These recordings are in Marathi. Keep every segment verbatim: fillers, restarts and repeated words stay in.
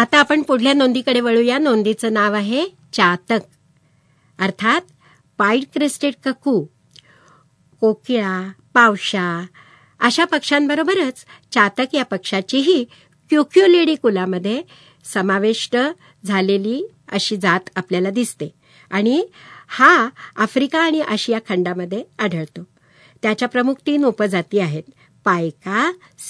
आता आपण पुढल्या नोंदीकडे वळूया. नोंदीचं नाव आहे चातक, अर्थात पाईड क्रेस्टेड ककू. कोकिळा, पावशा अशा पक्ष्यांबरोबरच चातक या पक्षाचीही क्युक्युलिडी कुलामध्ये समाविष्ट झालेली अशी जात आपल्याला दिसते आणि हा आफ्रिका आणि आशिया खंडामध्ये आढळतो. त्याच्या प्रमुख तीन उपजाती आहेत, पायका,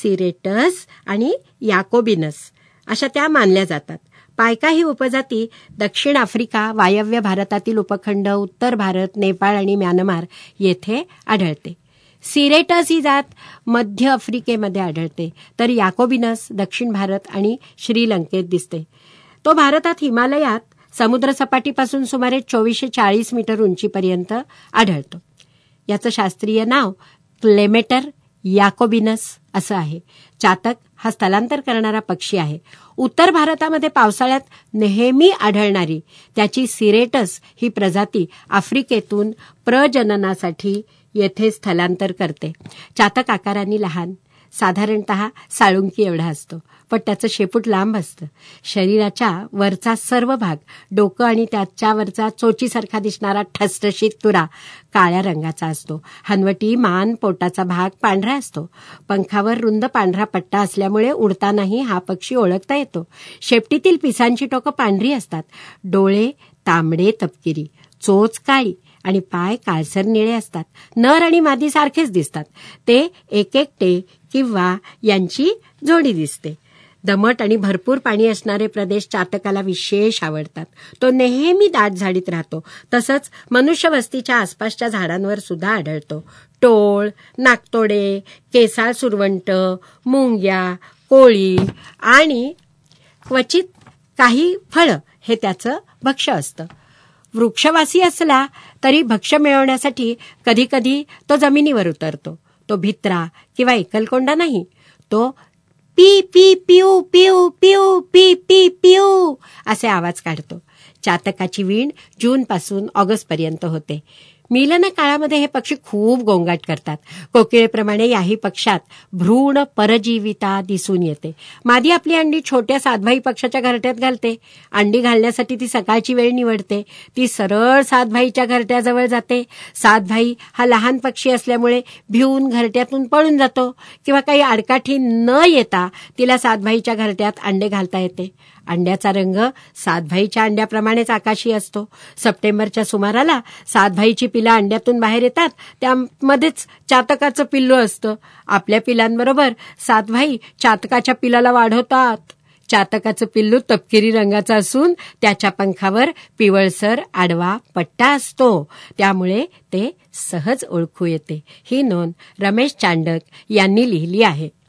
सिरेटस आणि याकोबिनस अशा त्या मानल्या जातात. पायका ही उपजाती दक्षिण आफ्रिका, वायव्य भारतातील उपखंड, उत्तर भारत, नेपाळ आणि म्यानमार येथे आढळते. सिरेटस ही जात मध्य आफ्रिकेमध्ये आढळते, तर याकोबिनस दक्षिण भारत आणि श्रीलंकेत दिसते. तो भारतात हिमालयात समुद्रसपाटीपासून सुमारे चोवीसशे चाळीस मीटर उंचीपर्यंत आढळतो. याचं शास्त्रीय नाव क्लेमेटर याकोबिनस असं आहे. चातक हा स्थलांतर करणारा पक्षी आहे. उत्तर भारतामध्ये पावसाळ्यात नेहमी आढळणारी त्याची सिरेटस ही प्रजाती आफ्रिकेतून प्रजननासाठी येथे स्थलांतर करते. चातक आकाराने लहान, साधारणतः साळुंकी एवढा असतो, पण त्याचं शेपूट लांब असतं. शरीराच्या वरचा सर्व भाग, डोकं आणि त्याच्यावरचा चोचीसारखा दिसणारा ठसठशीत तुरा काळ्या रंगाचा असतो. हनवटी, मान, पोटाचा भाग पांढरा असतो. पंखावर रुंद पांढरा पट्टा असल्यामुळे उडतानाही हा पक्षी ओळखता येतो. शेपटीतील पिसांची टोकं पांढरी असतात. डोळे तांबडे तपकिरी, चोच काळी आणि पाय काळसर निळे असतात. नर आणि मादी सारखेच दिसतात. ते एकेकटे किंवा यांची जोडी दिसते. दमट आणि भरपूर पाणी असणारे प्रदेश चातकाला विशेष आवडतात. तो नेहमी दाट झाडीत राहतो. तसंच मनुष्यवस्तीच्या आसपासच्या झाडांवर सुद्धा आढळतो. टोळ, नाकतोडे, केसाळ सुरवंट, मुंग्या, कोळी आणि क्वचित काही फळं हे त्याचं भक्ष्य असतं. वृक्षवासी असला तरी भक्ष्य मिळवण्यासाठी कधीकधी तो जमिनीवर उतरतो. तो भित्रा किंवा एकलकोंडा नाही. तो पी पी पिऊ पिऊ पिऊ पी पी पिऊ असे आवाज काढतो. चातकाची वीण जूनपासून ऑगस्टपर्यंत होते. मिलन काळामध्ये हे पक्षी खूप गोंगाट करतात. कोकिळेप्रमाणे याही पक्षात भ्रूण परजीविता दिसून येते. मादी आपली अंडी छोट्या सातभाई पक्षाच्या घरट्यात घालते. अंडी घालण्यासाठी ती सकाळची वेळ निवडते. ती सरळ सातभाईच्या घरट्याजवळ जाते. सातभाई हा लहान पक्षी असल्यामुळे भिवून घरट्यातून पळून जातो किंवा काही आडकाठी न येता तिला सातभाईच्या घरट्यात अंडे घालता येते. अंड्याचा रंग सातभाईच्या अंड्याप्रमाणेच आकाशी असतो. सप्टेंबरच्या सुमाराला सातभाईची पिलं अंड्यातून बाहेर येतात. त्यामध्येच चातकाचं पिल्लू असतं. आपल्या पिलांबरोबर सातभाई चातकाच्या पिलाला वाढवतात. चातकाचं पिल्लू तपकिरी रंगाचं असून त्याच्या पंखावर पिवळसर आडवा पट्टा असतो. त्यामुळे ते सहज ओळखू येते. ही नोंद रमेश चांडक यांनी लिहिली आहे.